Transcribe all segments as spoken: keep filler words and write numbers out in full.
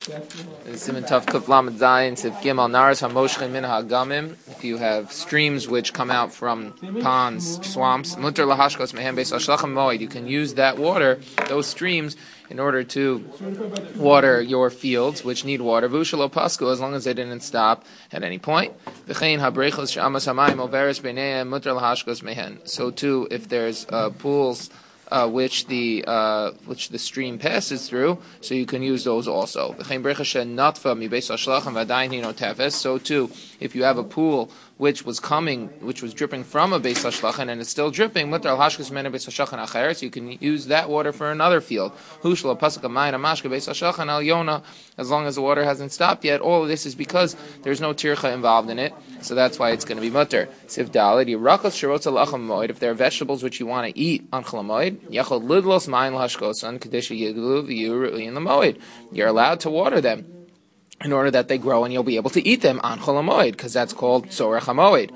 Siman Tav Kuf Lamed Zayin Siv Gimel Naras HaMoshchin Min HaGamim. If you have streams which come out from ponds, swamps, Mutter Lahashkos Mehem Beis Hashlachem Moed, you can use that water, those streams, in order to water your fields, which need water. Vushalo Pasku, as long as they didn't stop at any point. V'chein Habrechos She'amas Hamayim Overes B'neihem Mutter Lahashkos Mehen. So too, if there's uh, pools Uh, which the uh, which the stream passes through, so you can use those also. So too, if you have a pool which was coming, which was dripping from a Beis Hashlachan and it's still dripping, so you can use that water for another field. As long as the water hasn't stopped yet, all of this is because there's no tircha involved in it, so that's why it's going to be mutter. If there are vegetables which you want to eat on Chol Hamoed, you're allowed to water them in order that they grow and you'll be able to eat them on Chol Hamoed, because that's called Tzorech HaMoed.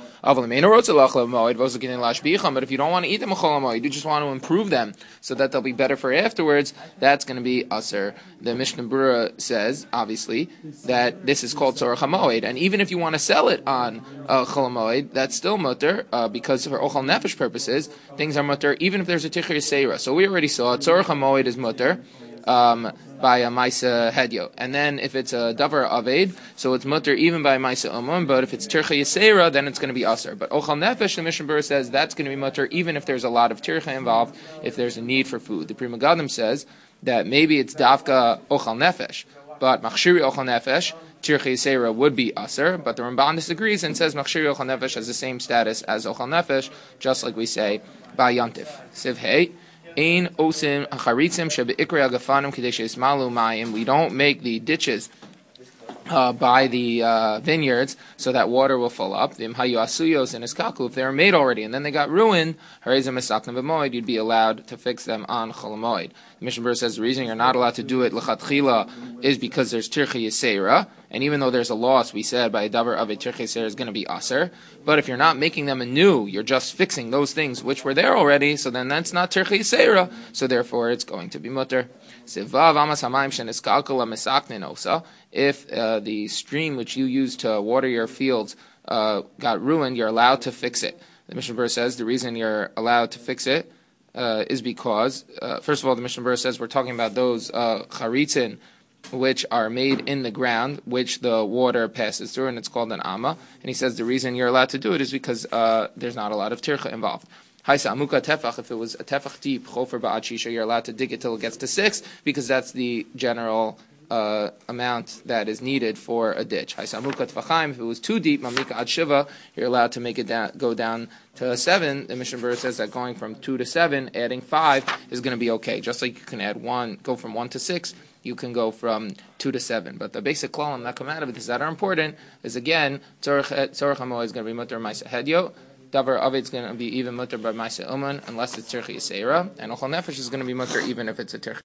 But if you don't want to eat them on Chol Hamoed, you just want to improve them so that they'll be better for afterwards, that's going to be Aser. The Mishnah Berurah says, obviously, that this is called Tzorech HaMoed, and even if you want to sell it on uh, Chol Hamoed, that's still mutter, uh, because for Ochal Nefesh purposes, things are mutter, even if there's a Tichir Seira. So we already saw Tzorech HaMoed is mutter, Um, by a Maisa Hedyo. And then if it's a Davar Aved, so it's mutter even by Maisa Umum, but if it's Tircha Yisera, then it's going to be Aser. But Ochal Nefesh, the Mishnah Berurah says, that's going to be mutter even if there's a lot of Tircha involved, if there's a need for food. The Pri Megadim says that maybe it's Davka Ochal Nefesh, but Machshiri Ochal Nefesh, Tircha Yisera would be Aser, but the Ramban disagrees and says Machshiri Ochal Nefesh has the same status as Ochal Nefesh, just like we say by Yantif. Siv Hey. We don't make the ditches uh, by the uh, vineyards so that water will fill up. If they were made already and then they got ruined, you'd be allowed to fix them on Chol Hamoed. The Mishnah Berurah says the reason you're not allowed to do it l'chatchila is because there's Tircha Yisera, and even though there's a loss, we said by a davar of a Tircha Yisera is going to be aser. But if you're not making them anew, you're just fixing those things which were there already, so then that's not Tircha Yisera, so therefore it's going to be mutter. If uh, the stream which you use to water your fields uh, got ruined, you're allowed to fix it. The Mishnah Berurah says the reason you're allowed to fix it uh, is because, uh, first of all, the Mishnah Berurah says we're talking about those uh, charitzin which are made in the ground, which the water passes through, and it's called an amma. And he says the reason you're allowed to do it is because uh, there's not a lot of tircha involved. Haisa amuka tefach, if it was a tefach deep, chofer ba'ad shisha, you're allowed to dig it till it gets to six, because that's the general uh, amount that is needed for a ditch. Haisa amuka tefachim, if it was too deep, mamika ad shiva, you're allowed to make it down, go down to seven. The Mishnah Berurah says that going from two to seven, adding five is going to be okay. Just like you can add one, go from one to six, you can go from two to seven. But the basic klalim that come out of it is that are important is, again, Tzorech HaMoed is going to be mutter Maisa Hedyo. Davar Aved is going to be even mutter by Maisa Uman, unless it's Tircha Yisera. And Ochal Nefesh is going to be mutter even if it's a Tircha